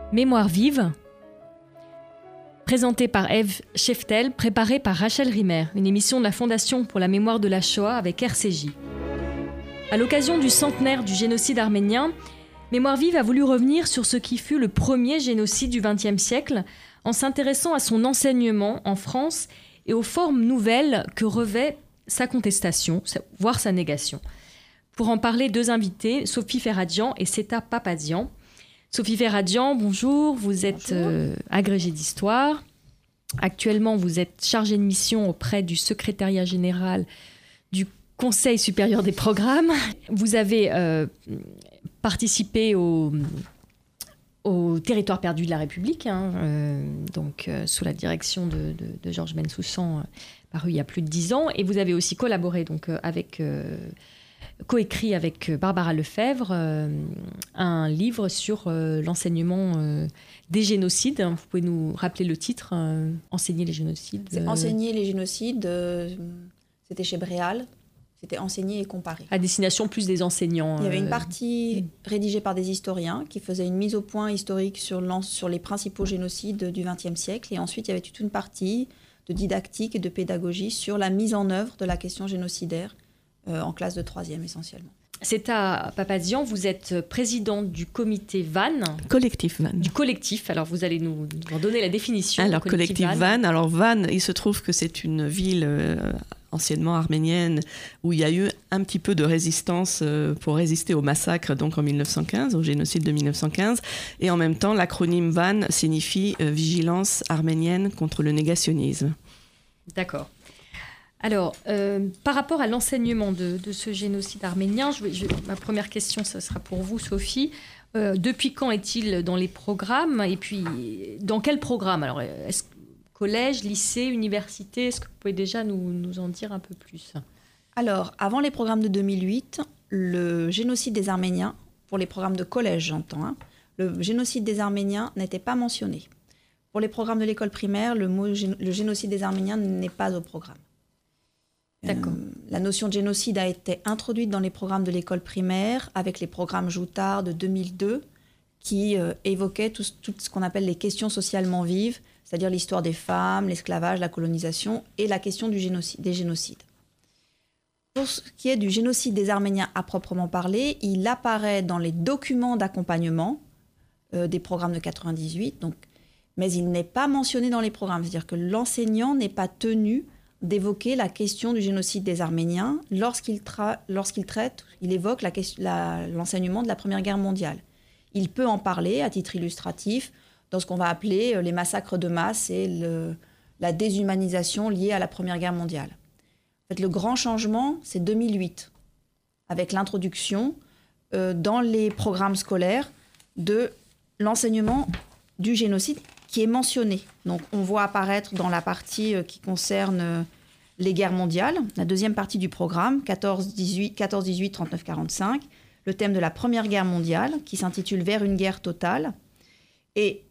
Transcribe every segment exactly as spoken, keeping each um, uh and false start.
Mémoire vive, présentée par Eve Scheftel, préparée par Rachel Rimmer, une émission de la Fondation pour la mémoire de la Shoah avec R C J. À l'occasion du centenaire du génocide arménien, Mémoire vive a voulu revenir sur ce qui fut le premier génocide du vingtième siècle en s'intéressant à son enseignement en France et aux formes nouvelles que revêt sa contestation, voire sa négation. Pour en parler, deux invités, Sophie Ferradian et Seta Papadian. Sophie Ferradian, bonjour, vous êtes euh, agrégée d'histoire. Actuellement, vous êtes chargée de mission auprès du secrétariat général du Conseil supérieur des programmes. Vous avez euh, participé au, au territoire perdu de la République, hein, euh, donc euh, sous la direction de, de, de Georges Bensoussan, euh, paru il y a plus de dix ans. Et vous avez aussi collaboré donc, euh, avec... Euh, coécrit avec Barbara Lefebvre euh, un livre sur euh, l'enseignement euh, des génocides. Vous pouvez nous rappeler le titre, euh, Enseigner les génocides. C'est Enseigner les génocides, euh, c'était chez Bréal, c'était Enseigner et comparer. À destination plus des enseignants. Il y avait une euh, partie rédigée par des historiens qui faisait une mise au point historique sur, sur les principaux génocides du vingtième siècle. Et ensuite, il y avait toute une partie de didactique et de pédagogie sur la mise en œuvre de la question génocidaire Euh, en classe de troisième essentiellement. Seta Papadian, vous êtes présidente du comité V A N. Collectif V A N. Du collectif, alors vous allez nous, nous en donner la définition. Alors, collectif V A N. Alors, V A N, il se trouve que c'est une ville euh, anciennement arménienne où il y a eu un petit peu de résistance euh, pour résister au massacre, donc en mille neuf cent quinze, au génocide de mille neuf cent quinze. Et en même temps, l'acronyme V A N signifie euh, Vigilance arménienne contre le négationnisme. D'accord. Alors, euh, par rapport à l'enseignement de, de ce génocide arménien, je vais, je, ma première question, ce sera pour vous, Sophie. Euh, depuis quand est-il dans les programmes? Et puis, dans quel programme? Alors, est-ce collège, lycée, université? Est-ce que vous pouvez déjà nous, nous en dire un peu plus? Alors, avant les programmes de deux mille huit, le génocide des Arméniens, pour les programmes de collège, j'entends, hein, le génocide des Arméniens n'était pas mentionné. Pour les programmes de l'école primaire, le, mot, le génocide des Arméniens n'est pas au programme. D'accord. Euh, la notion de génocide a été introduite dans les programmes de l'école primaire avec les programmes Joutard de deux mille deux qui euh, évoquaient tout, tout ce qu'on appelle les questions socialement vives, c'est-à-dire l'histoire des femmes, l'esclavage, la colonisation et la question du génocide, des génocides. Pour ce qui est du génocide des Arméniens à proprement parler, il apparaît dans les documents d'accompagnement euh, des programmes de quatre-vingt-dix-huit, donc, mais il n'est pas mentionné dans les programmes, c'est-à-dire que l'enseignant n'est pas tenu d'évoquer la question du génocide des Arméniens lorsqu'il, tra- lorsqu'il traite, il évoque la question, la, l'enseignement de la Première Guerre mondiale. Il peut en parler à titre illustratif dans ce qu'on va appeler les massacres de masse et le, la déshumanisation liée à la Première Guerre mondiale. En fait, le grand changement, c'est deux mille huit, avec l'introduction euh, dans les programmes scolaires de l'enseignement du génocide qui est mentionné. Donc, on voit apparaître dans la partie euh, qui concerne euh, les guerres mondiales, la deuxième partie du programme, quatorze dix-huit, trente-neuf quarante-cinq, le thème de la Première Guerre mondiale, qui s'intitule « Vers une guerre totale ». Et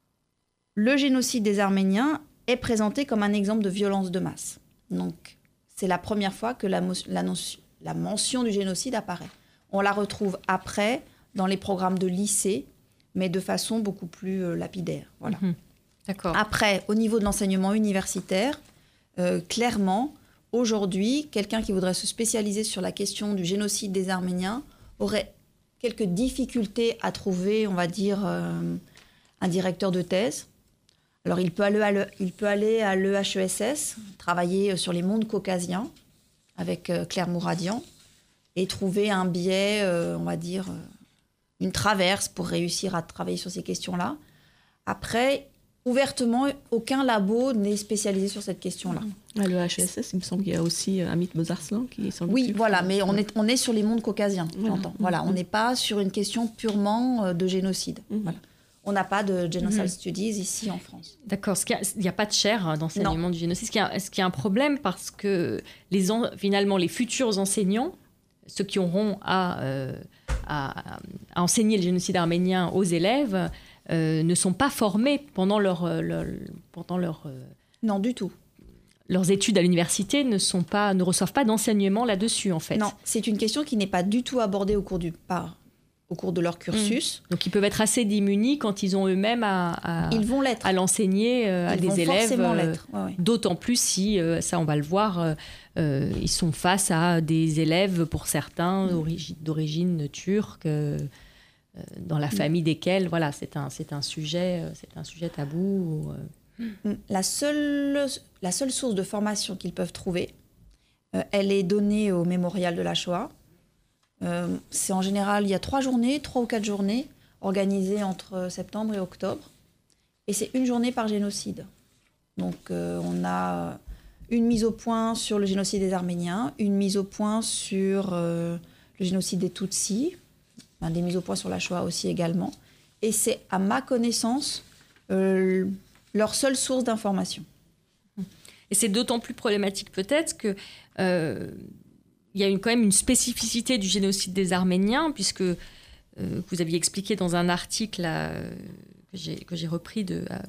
le génocide des Arméniens est présenté comme un exemple de violence de masse. Donc, c'est la première fois que la, mo- la, notion, la mention du génocide apparaît. On la retrouve après dans les programmes de lycée, mais de façon beaucoup plus euh, lapidaire. Voilà. Mmh. D'accord. Après, au niveau de l'enseignement universitaire, euh, clairement, aujourd'hui, quelqu'un qui voudrait se spécialiser sur la question du génocide des Arméniens aurait quelques difficultés à trouver, on va dire, euh, un directeur de thèse. Alors, il peut aller à, le, il peut aller à l'E H E S S, travailler sur les mondes caucasiens avec euh, Claire Mouradian et trouver un biais, euh, on va dire... Euh, une traverse pour réussir à travailler sur ces questions-là. Après, ouvertement, aucun labo n'est spécialisé sur cette question-là. À l'E H E S S, il me semble qu'il y a aussi Amit Bozarslan qui est sans doute. Oui, voilà, mais on est, on est sur les mondes caucasiens, voilà. j'entends. Voilà, on n'est pas sur une question purement de génocide. Mmh. Voilà. On n'a pas de Genocide Mmh. Studies ici en France. D'accord, il n'y a, a pas de chaire d'enseignement Non. du génocide, ce qui, a, ce qui est un problème parce que les en, finalement les futurs enseignants, ceux qui auront à, euh, à, à enseigner le génocide arménien aux élèves, euh, ne sont pas formés pendant leur, leur, pendant leur, euh, Non, du tout. leurs études à l'université, ne, sont pas, ne reçoivent pas d'enseignement là-dessus, en fait. Non, c'est une question qui n'est pas du tout abordée au cours du, par, au cours de leur cursus. Mmh. Donc ils peuvent être assez démunis quand ils ont eux-mêmes à, à, ils vont l'être. à l'enseigner euh, à ils des vont élèves. Forcément euh, l'être. Ouais, ouais. D'autant plus si, euh, ça on va le voir, euh, euh, ils sont face à des élèves, pour certains, mmh. d'origine, d'origine turque, euh, euh, dans la mmh. famille desquels, voilà, c'est un, c'est un, sujet, euh, c'est un sujet tabou. Euh. La seule, la seule source de formation qu'ils peuvent trouver, euh, elle est donnée au Mémorial de la Shoah. Euh, c'est en général, il y a trois journées, trois ou quatre journées, organisées entre septembre et octobre. Et c'est une journée par génocide. Donc euh, on a une mise au point sur le génocide des Arméniens, une mise au point sur euh, le génocide des Tutsis, ben, des mises au point sur la Shoah aussi également. Et c'est, à ma connaissance, euh, leur seule source d'information. Et c'est d'autant plus problématique peut-être que... Euh, il y a une, quand même une spécificité du génocide des Arméniens, puisque euh, vous aviez expliqué dans un article là, euh, que, j'ai, que j'ai repris de, à,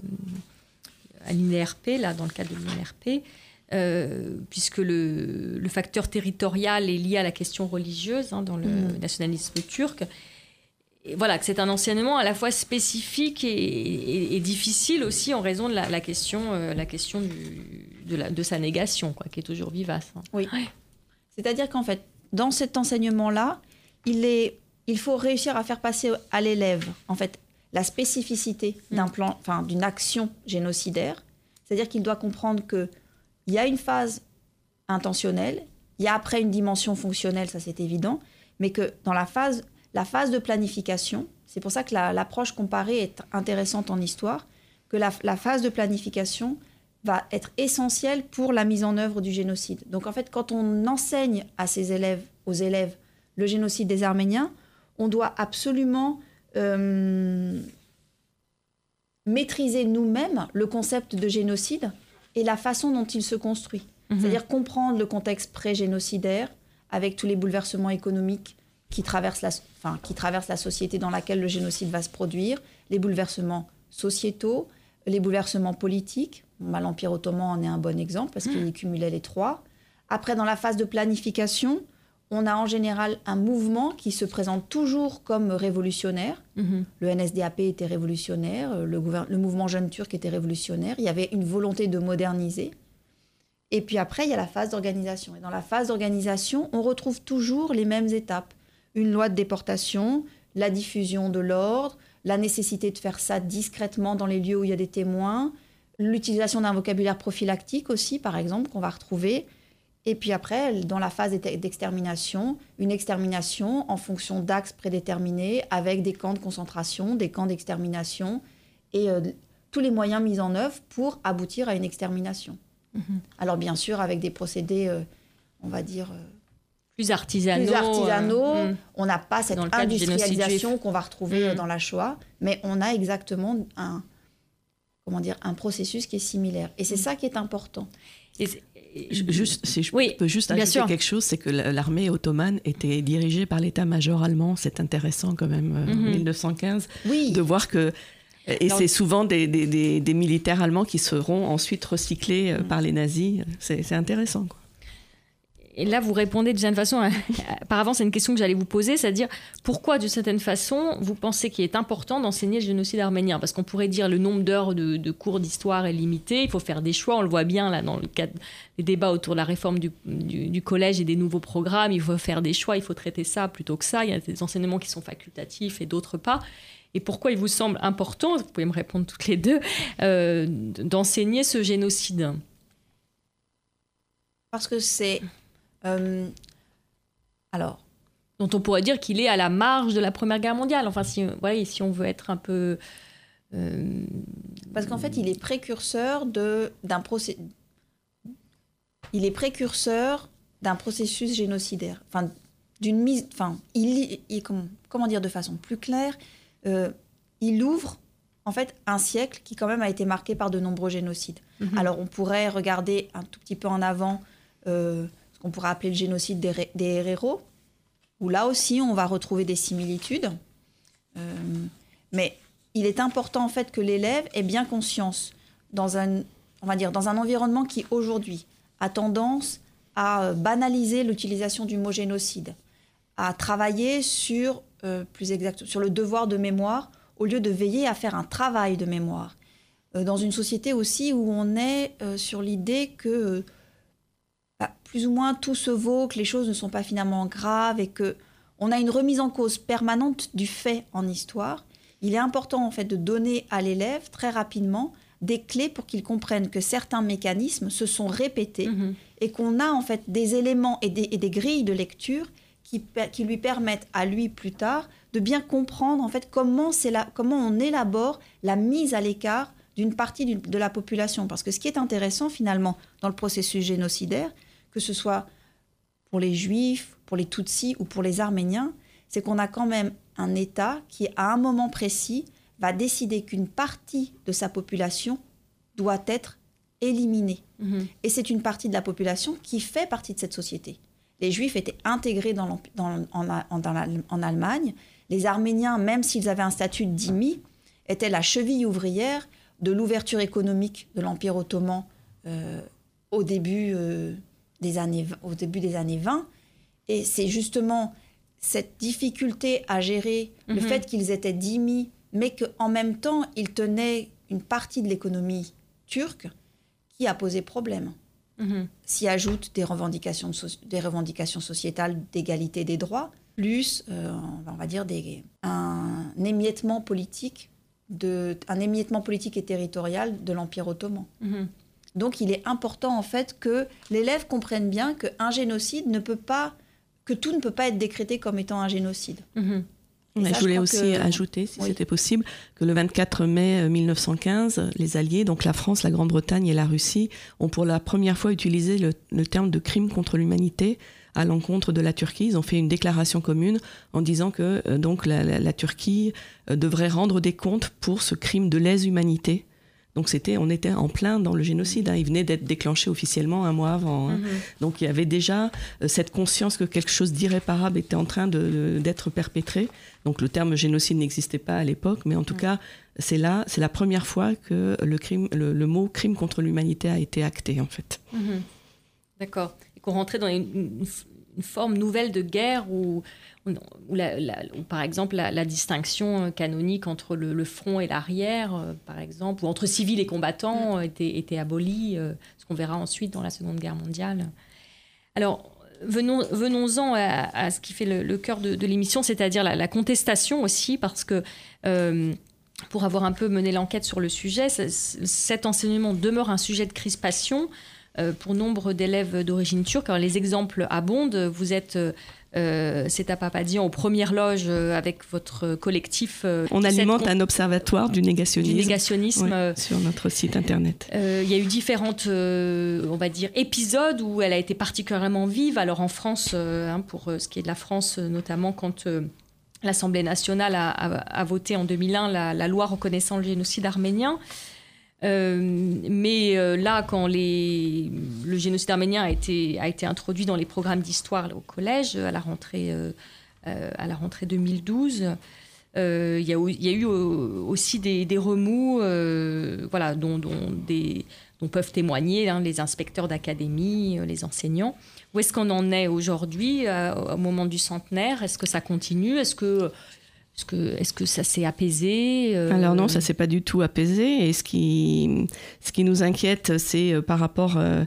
à l'I N E R P, là, dans le cadre de l'I N E R P, euh, puisque le, le facteur territorial est lié à la question religieuse hein, dans le mmh. nationalisme turc. Et voilà, que c'est un enseignement à la fois spécifique et, et, et difficile aussi en raison de la, la question, euh, la question du, de, la, de sa négation, quoi, qui est toujours vivace. Hein. Oui. Ouais. C'est-à-dire qu'en fait, dans cet enseignement-là, il, est, il faut réussir à faire passer à l'élève, en fait, la spécificité d'un plan, enfin, d'une action génocidaire. C'est-à-dire qu'il doit comprendre qu'il y a une phase intentionnelle, il y a après une dimension fonctionnelle, ça c'est évident, mais que dans la phase, la phase de planification, c'est pour ça que la, l'approche comparée est intéressante en histoire, que la, la phase de planification va être essentiel pour la mise en œuvre du génocide. Donc en fait, quand on enseigne à ses élèves, aux élèves, le génocide des Arméniens, on doit absolument euh, maîtriser nous-mêmes le concept de génocide et la façon dont il se construit. Mmh. C'est-à-dire comprendre le contexte pré-génocidaire avec tous les bouleversements économiques qui traversent la, enfin, qui traversent la société dans laquelle le génocide va se produire, les bouleversements sociétaux, les bouleversements politiques. L'Empire ottoman en est un bon exemple parce qu'il cumulait les trois. Après, dans la phase de planification, on a en général un mouvement qui se présente toujours comme révolutionnaire. Mm-hmm. Le N S D A P était révolutionnaire, le, gouver- le mouvement jeune turc était révolutionnaire. Il y avait une volonté de moderniser. Et puis après, il y a la phase d'organisation. Et dans la phase d'organisation, on retrouve toujours les mêmes étapes. Une loi de déportation, la diffusion de l'ordre, la nécessité de faire ça discrètement dans les lieux où il y a des témoins, l'utilisation d'un vocabulaire prophylactique aussi, par exemple, qu'on va retrouver. Et puis après, dans la phase d'extermination, une extermination en fonction d'axes prédéterminés avec des camps de concentration, des camps d'extermination et euh, tous les moyens mis en œuvre pour aboutir à une extermination. Mmh. Alors bien sûr, avec des procédés, euh, on va dire... Euh, plus artisanaux. Plus artisanaux. Euh, on n'a pas cette industrialisation qu'on va retrouver mmh. dans la Shoah, mais on a exactement un... comment dire, un processus qui est similaire. Et c'est ça qui est important. Et juste, si je oui, peux juste ajouter sûr. quelque chose, c'est que l'armée ottomane était dirigée par l'état-major allemand. C'est intéressant quand même, mm-hmm. en mille neuf cent quinze, oui. de voir que... Et Alors, c'est souvent des, des, des, des militaires allemands qui seront ensuite recyclés mm-hmm. par les nazis. C'est, c'est intéressant, quoi. Et là, vous répondez d'une certaine façon, à, par avance, c'est une question que j'allais vous poser, c'est-à-dire pourquoi, d'une certaine façon, vous pensez qu'il est important d'enseigner le génocide arménien ? Parce qu'on pourrait dire le nombre d'heures de, de cours d'histoire est limité, il faut faire des choix, on le voit bien là dans le cadre des débats autour de la réforme du, du, du collège et des nouveaux programmes, il faut faire des choix, il faut traiter ça plutôt que ça, il y a des enseignements qui sont facultatifs et d'autres pas. Et pourquoi il vous semble important, vous pouvez me répondre toutes les deux, euh, d'enseigner ce génocide ? Parce que c'est... Euh, alors, dont on pourrait dire qu'il est à la marge de la Première Guerre mondiale. Enfin, si, ouais, si on veut être un peu... Euh... Parce qu'en fait, il est précurseur de, d'un procé... il est précurseur d'un processus génocidaire. Enfin, d'une mise... Enfin, il, il, comment, comment dire de façon plus claire, euh, il ouvre, en fait, un siècle qui, quand même, a été marqué par de nombreux génocides. Mm-hmm. Alors, on pourrait regarder un tout petit peu en avant... Euh, qu'on pourrait appeler le génocide des, des Héréros, où là aussi, on va retrouver des similitudes. Euh, mais il est important, en fait, que l'élève ait bien conscience, dans un, on va dire, dans un environnement qui, aujourd'hui, a tendance à banaliser l'utilisation du mot génocide, à travailler sur, euh, plus exact, sur le devoir de mémoire au lieu de veiller à faire un travail de mémoire. Euh, dans une société aussi où on est euh, sur l'idée que euh, bah, plus ou moins tout se vaut, que les choses ne sont pas finalement graves et qu'on a une remise en cause permanente du fait en histoire, il est important en fait de donner à l'élève très rapidement des clés pour qu'il comprenne que certains mécanismes se sont répétés mmh. et qu'on a en fait des éléments et des, et des grilles de lecture qui, qui lui permettent à lui plus tard de bien comprendre en fait comment, c'est la, comment on élabore la mise à l'écart d'une partie d'une, de la population. Parce que ce qui est intéressant finalement dans le processus génocidaire, que ce soit pour les Juifs, pour les Tutsis ou pour les Arméniens, c'est qu'on a quand même un État qui, à un moment précis, va décider qu'une partie de sa population doit être éliminée. Mmh. Et c'est une partie de la population qui fait partie de cette société. Les Juifs étaient intégrés dans dans, en, en, dans la, en Allemagne. Les Arméniens, même s'ils avaient un statut de dhimmi, étaient la cheville ouvrière de l'ouverture économique de l'Empire ottoman euh, au, début, euh, des années, au début des années vingt. Et c'est justement cette difficulté à gérer mmh. le fait qu'ils étaient dhimmi, mais qu'en même temps, ils tenaient une partie de l'économie turque qui a posé problème. Mmh. S'y ajoutent des revendications, so- des revendications sociétales d'égalité des droits, plus, euh, on va dire, des, un émiettement politique, de, un émiettement politique et territorial de l'Empire ottoman. Mmh. Donc, il est important, en fait, que l'élève comprenne bien qu'un génocide ne peut pas, que tout ne peut pas être décrété comme étant un génocide. Mmh. Ça, je voulais je aussi que... ajouter, si oui. c'était possible, que le vingt-quatre mai mille neuf cent quinze, les Alliés, donc la France, la Grande-Bretagne et la Russie, ont pour la première fois utilisé le, le terme de crime contre l'humanité à l'encontre de la Turquie. Ils ont fait une déclaration commune en disant que euh, donc, la, la, la Turquie euh, devrait rendre des comptes pour ce crime de lèse-humanité. Donc c'était, on était en plein dans le génocide, hein. Il venait d'être déclenché officiellement un mois avant. Hein. Mm-hmm. Donc il y avait déjà euh, cette conscience que quelque chose d'irréparable était en train de, de, d'être perpétré. Donc le terme génocide n'existait pas à l'époque, mais en tout mm-hmm. cas, c'est là, c'est la première fois que le, crime, le, le mot crime contre l'humanité a été acté, en fait. Mm-hmm. D'accord. Et qu'on rentrait dans une, une, une forme nouvelle de guerre où... Où, la, la, où, par exemple, la, la distinction canonique entre le, le front et l'arrière, euh, par exemple, ou entre civils et combattants, euh, était, était abolie, euh, ce qu'on verra ensuite dans la Seconde Guerre mondiale. Alors, venons, venons-en à, à ce qui fait le, le cœur de, de l'émission, c'est-à-dire la, la contestation aussi, parce que, euh, pour avoir un peu mené l'enquête sur le sujet, cet enseignement demeure un sujet de crispation euh, pour nombre d'élèves d'origine turque. Alors, les exemples abondent. Vous êtes... Euh, c'est à Papadian, aux premières loges, euh, avec votre collectif. Euh, On alimente con... un observatoire du négationnisme, du négationnisme ouais, euh, sur notre site internet. Il euh, y a eu différentes, euh, on va dire, épisodes où elle a été particulièrement vive. Alors en France, euh, hein, pour ce qui est de la France, notamment quand euh, l'Assemblée nationale a, a, a voté en deux mille un la, la loi reconnaissant le génocide arménien. Euh, mais euh, là, quand les, le génocide arménien a été, a été introduit dans les programmes d'histoire là, au collège, à la rentrée, euh, euh, à la rentrée deux mille douze, euh, il y, y a eu aussi des, des remous euh, voilà, dont, dont, des, dont peuvent témoigner hein, les inspecteurs d'académie, les enseignants. Où est-ce qu'on en est aujourd'hui, euh, au moment du centenaire ? Est-ce que ça continue ? Est-ce que... Est-ce que, est-ce que ça s'est apaisé euh... Alors non, ça ne s'est pas du tout apaisé. Et ce qui, ce qui nous inquiète, c'est euh, par rapport euh,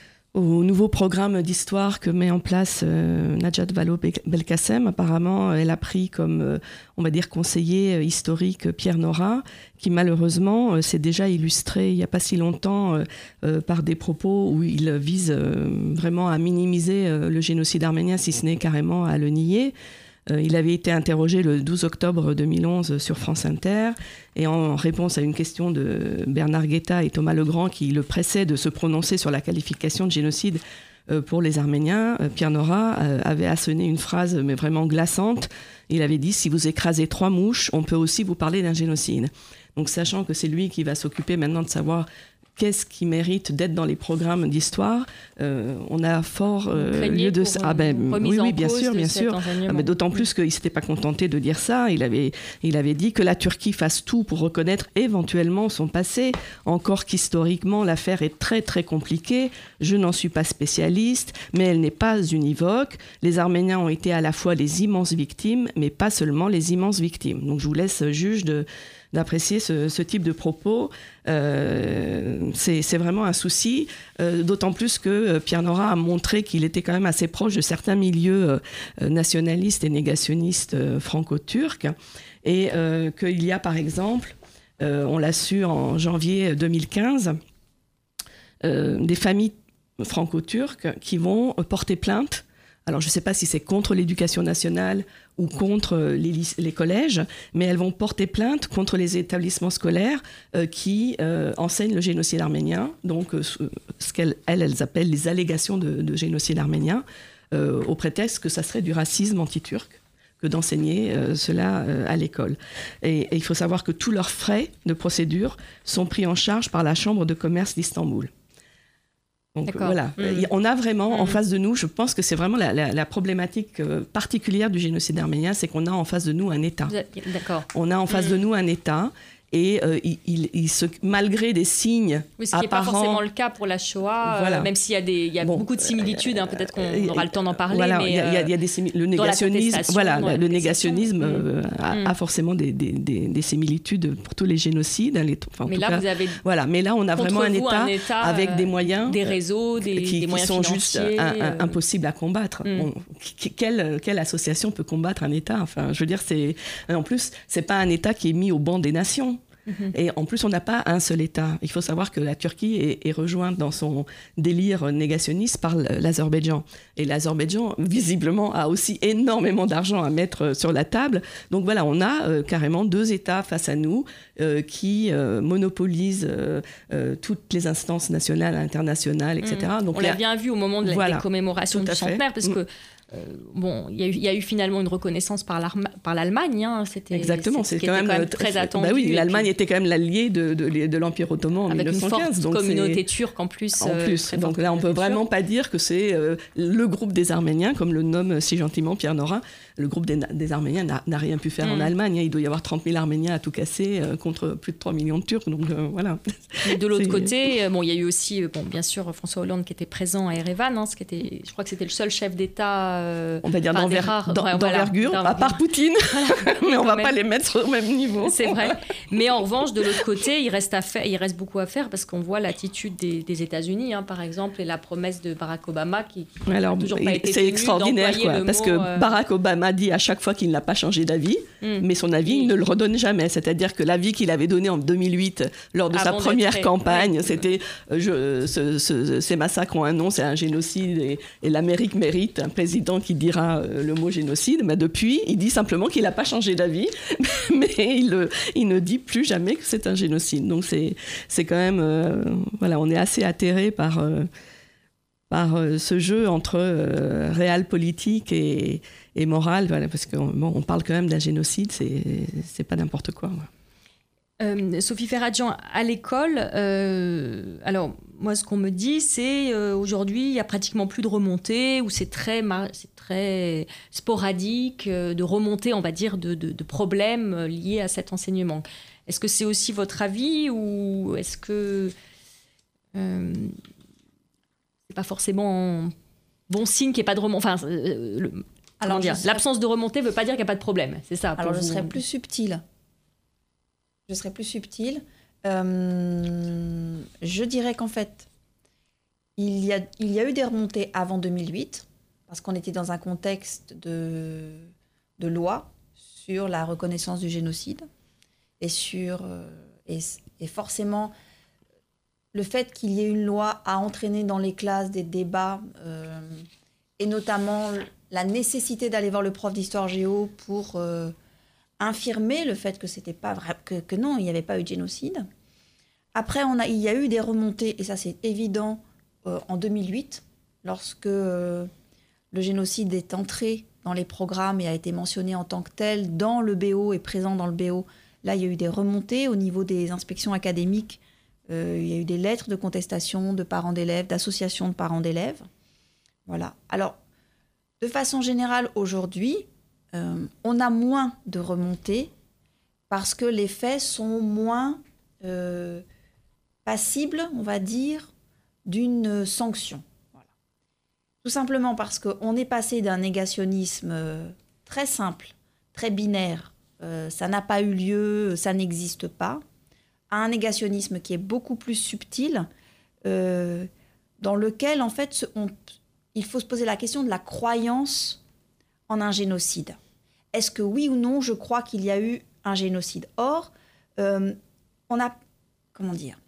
au nouveau programme d'histoire que met en place euh, Najat Vallaud-Belkacem. Apparemment, elle a pris comme, euh, on va dire, conseiller historique Pierre Nora, qui malheureusement euh, s'est déjà illustré il n'y a pas si longtemps euh, euh, par des propos où il vise euh, vraiment à minimiser euh, le génocide arménien, si ce n'est carrément à le nier. Il avait été interrogé le douze octobre deux mille onze sur France Inter et en réponse à une question de Bernard Guetta et Thomas Legrand qui le pressaient de se prononcer sur la qualification de génocide pour les Arméniens, Pierre Nora avait asséné une phrase mais vraiment glaçante. Il avait dit « Si vous écrasez trois mouches, on peut aussi vous parler d'un génocide ». Donc sachant que c'est lui qui va s'occuper maintenant de savoir qu'est-ce qui mérite d'être dans les programmes d'histoire, euh, on a fort euh, lieu de... Pour, ah ben, oui, oui, bien sûr, bien sûr. Ah, mais d'autant plus qu'il ne s'était pas contenté de dire ça. Il avait, il avait dit que la Turquie fasse tout pour reconnaître éventuellement son passé, encore qu'historiquement, l'affaire est très, très compliquée. Je n'en suis pas spécialiste, mais elle n'est pas univoque. Les Arméniens ont été à la fois les immenses victimes, mais pas seulement les immenses victimes. Donc, je vous laisse juge de... d'apprécier ce, ce type de propos. Euh, c'est, c'est vraiment un souci, euh, d'autant plus que Pierre Nora a montré qu'il était quand même assez proche de certains milieux euh, nationalistes et négationnistes euh, franco-turcs, et euh, qu'il y a par exemple, euh, on l'a su en janvier deux mille quinze, euh, des familles franco-turques qui vont porter plainte. Alors, je ne sais pas si c'est contre l'éducation nationale ou contre les, les collèges, mais elles vont porter plainte contre les établissements scolaires euh, qui euh, enseignent le génocide arménien, donc euh, ce qu'elles elles, elles appellent les allégations de, de génocide arménien, euh, au prétexte que ça serait du racisme anti-turc que d'enseigner euh, cela euh, à l'école. Et, et il faut savoir que tous leurs frais de procédure sont pris en charge par la Chambre de commerce d'Istanbul. Donc D'accord. voilà, mmh. on a vraiment mmh. en face de nous, je pense que c'est vraiment la, la, la problématique euh, particulière du génocide arménien, c'est qu'on a en face de nous un État. D'accord. On a en face mmh. de nous un État et euh, il, il, il se, malgré des signes oui, ce qui n'est pas forcément le cas pour la Shoah, voilà. euh, même s'il y a, des, il y a bon, beaucoup de similitudes, hein, peut-être qu'on euh, aura le temps d'en parler. Voilà, mais, il y a, il y a des simil... le négationnisme, voilà, le négationnisme euh, mmh. a, mmh. a forcément des, des, des, des similitudes pour tous les génocides. Les, enfin, mais là, cas, vous avez voilà, mais là, on a vraiment un état, un état avec des moyens, des réseaux, des, qui, des moyens qui sont financiers, juste un, un, euh... impossibles à combattre. Mmh. On, qui, quelle, quelle association peut combattre un État? Enfin, je veux dire, c'est en plus, c'est pas un État qui est mis au banc des nations. Et en plus, on n'a pas un seul État. Il faut savoir que la Turquie est, est rejointe dans son délire négationniste par l'Azerbaïdjan. Et l'Azerbaïdjan, visiblement, a aussi énormément d'argent à mettre sur la table. Donc voilà, on a euh, carrément deux États face à nous euh, qui euh, monopolisent euh, euh, toutes les instances nationales, internationales, et cetera. Donc, on l'a bien vu au moment de la, voilà, des commémorations du centenaire, parce que Euh, bon, il y, y a eu finalement une reconnaissance par, par l'Allemagne. Hein, c'était, Exactement, c'est quand même, quand même très attendu. Bah oui, l'Allemagne puis, était quand même l'allié de, de, de l'Empire ottoman en avec mille neuf cent quinze. Avec une forte donc communauté turque en plus. En plus, euh, donc là on peut vraiment pas dire que c'est euh, le groupe des Arméniens, comme le nomme si gentiment Pierre Nora. Le groupe des, des Arméniens n'a, n'a rien pu faire mmh. en Allemagne. Il doit y avoir trente mille Arméniens à tout casser euh, contre plus de trois millions de Turcs. Donc euh, voilà. Et de l'autre c'est... côté, euh, bon, il y a eu aussi, bon, bien sûr, François Hollande qui était présent à Erevan. Hein, ce qui était, je crois que c'était le seul chef d'État. Euh, on va dire d'enver... rares, d'en, ouais, d'envergure, voilà, à part Poutine. Mais on ne va même. pas les mettre au même niveau. C'est vrai. Mais en revanche, de l'autre côté, il reste, à faire, il reste beaucoup à faire parce qu'on voit l'attitude des, des États-Unis, hein, par exemple, et la promesse de Barack Obama qui n'a toujours pas été c'est tenue, extraordinaire, quoi, parce mot, que euh... Barack Obama dit à chaque fois qu'il n'a pas changé d'avis, mm. mais son avis, il ne le redonne jamais. C'est-à-dire que l'avis qu'il avait donné en deux mille huit, lors de Avant sa première très... campagne, oui. c'était euh, je, ce, ce, ces massacres ont un nom, c'est un génocide, et, et l'Amérique mérite un président qui dira euh, le mot génocide. Mais depuis, il dit simplement qu'il n'a pas changé d'avis, mais il, euh, il ne dit plus jamais que c'est un génocide. Donc c'est, c'est quand même... Euh, voilà, on est assez atterré par... Euh, par euh, ce jeu entre euh, réel politique et, et moral, voilà, parce qu'on bon, on parle quand même d'un génocide, c'est, c'est pas n'importe quoi. Euh, Sophie Ferradjian, à l'école, euh, alors moi ce qu'on me dit, c'est euh, aujourd'hui il n'y a pratiquement plus de remontées, ou c'est très, c'est très sporadique, euh, de remontées, on va dire, de, de, de problèmes liés à cet enseignement. Est-ce que c'est aussi votre avis, ou est-ce que... Euh, c'est pas forcément bon signe qu'il n'y ait pas de remontée. Enfin, euh, le, alors dire, serais... l'absence de remontée ne veut pas dire qu'il n'y a pas de problème. C'est ça. Alors je vous... serais plus subtile. Je serais plus subtile. Euh, je dirais qu'en fait, il y a, il y a eu des remontées avant deux mille huit, parce qu'on était dans un contexte de, de loi sur la reconnaissance du génocide. Et, sur, euh, et, et forcément... Le fait qu'il y ait une loi a entraîné dans les classes des débats, euh, et notamment la nécessité d'aller voir le prof d'histoire géo pour euh, infirmer le fait que c'était pas vrai, que, que non, il n'y avait pas eu de génocide. Après, on a, il y a eu des remontées, et ça c'est évident, euh, en deux mille huit, lorsque euh, le génocide est entré dans les programmes et a été mentionné en tant que tel dans le B O et présent dans le B O. Là, il y a eu des remontées au niveau des inspections académiques. Euh, il y a eu des lettres de contestation de parents d'élèves, d'associations de parents d'élèves. Voilà. Alors, de façon générale, aujourd'hui, euh, on a moins de remontées parce que les faits sont moins euh, passibles, on va dire, d'une sanction. Voilà. Tout simplement parce qu'on est passé d'un négationnisme euh, très simple, très binaire, euh, ça n'a pas eu lieu, ça n'existe pas, à un négationnisme qui est beaucoup plus subtil, euh, dans lequel, en fait, on, il faut se poser la question de la croyance en un génocide. Est-ce que oui ou non, je crois qu'il y a eu un génocide? Or, euh, on a... Comment dire?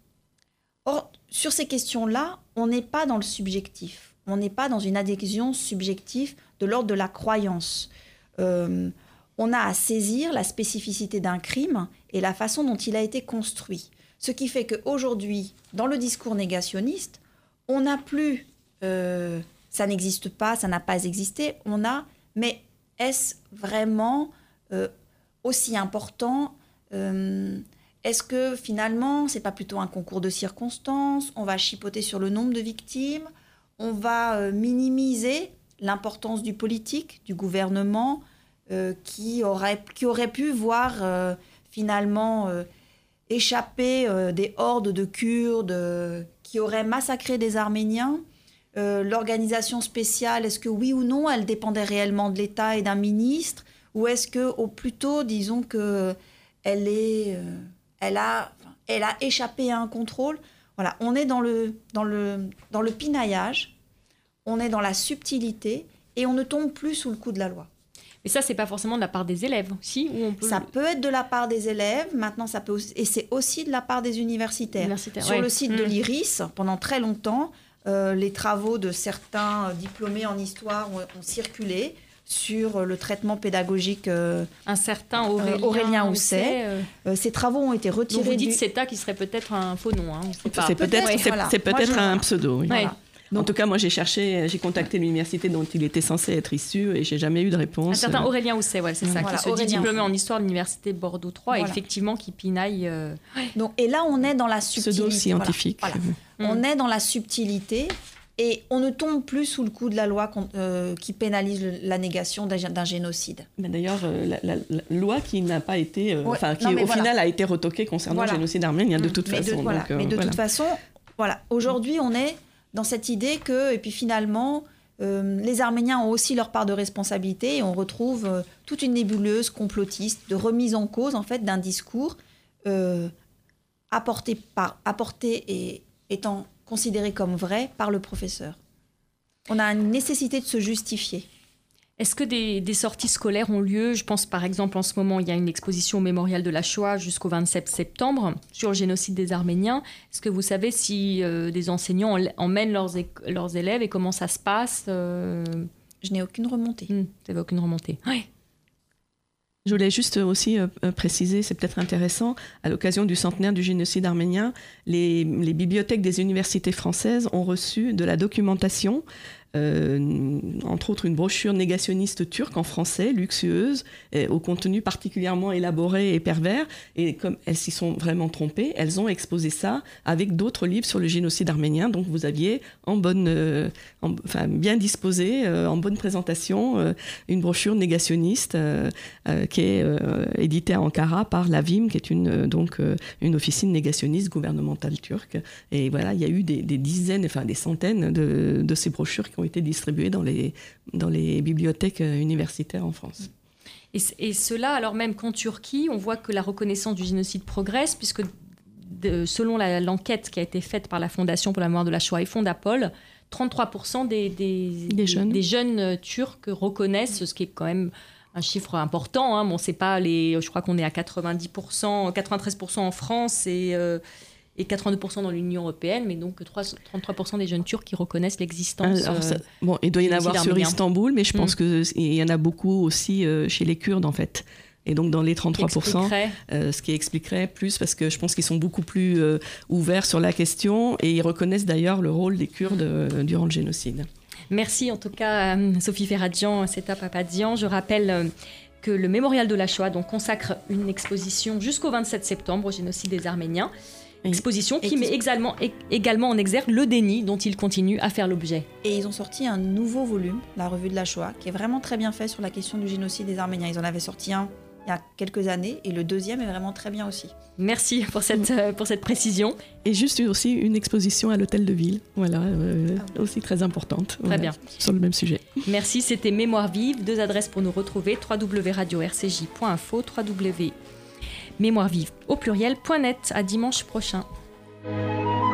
Or, sur ces questions-là, on n'est pas dans le subjectif. On n'est pas dans une adhésion subjective de l'ordre de la croyance. Euh, on a à saisir la spécificité d'un crime et la façon dont il a été construit. Ce qui fait qu'aujourd'hui, dans le discours négationniste, on n'a plus euh, « ça n'existe pas, ça n'a pas existé », on a « mais est-ce vraiment euh, aussi important euh, est-ce que finalement, c'est pas plutôt un concours de circonstances? On va chipoter sur le nombre de victimes, on va euh, minimiser l'importance du politique, du gouvernement, euh, qui, aurait, qui aurait pu voir euh, finalement euh, échapper euh, des hordes de Kurdes euh, qui auraient massacré des Arméniens. Euh, l'organisation spéciale, est-ce que oui ou non, elle dépendait réellement de l'État et d'un ministre? Ou est-ce que, au plutôt, disons que elle est... Euh, Elle a, elle a échappé à un contrôle. Voilà, on est dans le, dans le, dans le pinaillage, on est dans la subtilité et on ne tombe plus sous le coup de la loi. Mais ça, c'est pas forcément de la part des élèves, si ou on peut... Ça peut être de la part des élèves, maintenant ça peut aussi, et c'est aussi de la part des universitaires. Universitaire, Sur ouais. le site mmh. de l'I R I S, pendant très longtemps, euh, les travaux de certains diplômés en histoire ont, ont circulé sur le traitement pédagogique euh, un certain Aurélien, euh, Aurélien Housset. Euh... Euh, ces travaux ont été retirés. Donc vous dites du... CETA qui serait peut-être un faux nom. Hein, c'est peut-être, peut-être, ouais, c'est, voilà. c'est peut-être moi, je... un pseudo. Oui. Ouais. Voilà. Donc, en tout cas, moi, j'ai cherché, j'ai contacté l'université dont il était censé être issu et j'ai jamais eu de réponse. Un certain Aurélien Housset, ouais, c'est ça, voilà, qui se Aurélien. dit diplômé en histoire de l'université Bordeaux trois voilà. et effectivement qui pinaille. Euh... Donc, et là, on est dans la subtilité. Pseudo-scientifique. Voilà. Voilà. Mmh. On est dans la subtilité et on ne tombe plus sous le coup de la loi euh, qui pénalise le, la négation d'un, d'un génocide. Mais d'ailleurs, euh, la, la, la loi qui n'a pas été, euh, enfin, ouais, qui non, au voilà. final a été retoquée concernant voilà. le génocide arménien de toute mais façon. De, voilà. donc, euh, mais de voilà. toute façon, voilà. Aujourd'hui, on est dans cette idée que, et puis finalement, euh, les Arméniens ont aussi leur part de responsabilité et on retrouve euh, toute une nébuleuse complotiste de remise en cause en fait d'un discours euh, apporté par, apporté et étant considéré comme vrai par le professeur. On a une nécessité de se justifier. Est-ce que des, des sorties scolaires ont lieu? Je pense par exemple en ce moment, il y a une exposition au mémorial de la Shoah jusqu'au vingt-sept septembre sur le génocide des Arméniens. Est-ce que vous savez si euh, des enseignants emmènent leurs, é- leurs élèves et comment ça se passe euh... Je n'ai aucune remontée. Mmh, vous n'avez aucune remontée. Oui. Je voulais juste aussi euh, préciser, c'est peut-être intéressant, à l'occasion du centenaire du génocide arménien, les, les bibliothèques des universités françaises ont reçu de la documentation, euh, entre autres une brochure négationniste turque en français, luxueuse, et au contenu particulièrement élaboré et pervers. Et comme elles s'y sont vraiment trompées, elles ont exposé ça avec d'autres livres sur le génocide arménien. Donc vous aviez en bonne, euh, en, enfin bien disposé, euh, en bonne présentation, euh, une brochure négationniste euh, euh, qui est euh, éditée à Ankara par l'Avim, qui est une, euh, donc, euh, une officine négationniste gouvernementale turque. Et voilà, il y a eu des, des dizaines, enfin des centaines de, de ces brochures qui ont été distribuées dans les, dans les bibliothèques universitaires en France. Et, et cela, alors même qu'en Turquie, on voit que la reconnaissance du génocide progresse, puisque de, selon la, l'enquête qui a été faite par la Fondation pour la mémoire de la Shoah et Fondapol, trente-trois pour cent des, des, des, jeunes. des jeunes Turcs reconnaissent, ce qui est quand même un chiffre important. Hein. Bon, c'est pas les, je crois qu'on est à quatre-vingt-dix pour cent, quatre-vingt-treize pour cent en France et... Euh, et quatre-vingt-deux pour cent dans l'Union européenne, mais donc trente-trois pour cent des jeunes Turcs qui reconnaissent l'existence. Alors, ça, bon, il doit y en avoir sur Istanbul, mais je pense mmh. qu'il y en a beaucoup aussi euh, chez les Kurdes, en fait. Et donc, dans les trente-trois pour cent, euh, ce qui expliquerait plus, parce que je pense qu'ils sont beaucoup plus euh, ouverts sur la question, et ils reconnaissent d'ailleurs le rôle des Kurdes euh, durant le génocide. Merci en tout cas, Sophie Ferradian, Seta Papadian. Je rappelle... Euh, que le mémorial de la Shoah donc, consacre une exposition jusqu'au vingt-sept septembre au génocide des Arméniens. Oui. Exposition qui qui... met également, également en exergue le déni dont il continue à faire l'objet. Et ils ont sorti un nouveau volume, la revue de la Shoah, qui est vraiment très bien fait sur la question du génocide des Arméniens. Ils en avaient sorti un il y a quelques années et le deuxième est vraiment très bien aussi. Merci pour cette, euh, pour cette précision. Et juste aussi une exposition à l'hôtel de ville, voilà, euh, ah. aussi très importante. Très voilà, bien. Sur le même sujet. Merci, c'était Mémoire vive. Deux adresses pour nous retrouver, w w w point radio r c j point info, w w w point mémoire vive au pluriel point net. À dimanche prochain.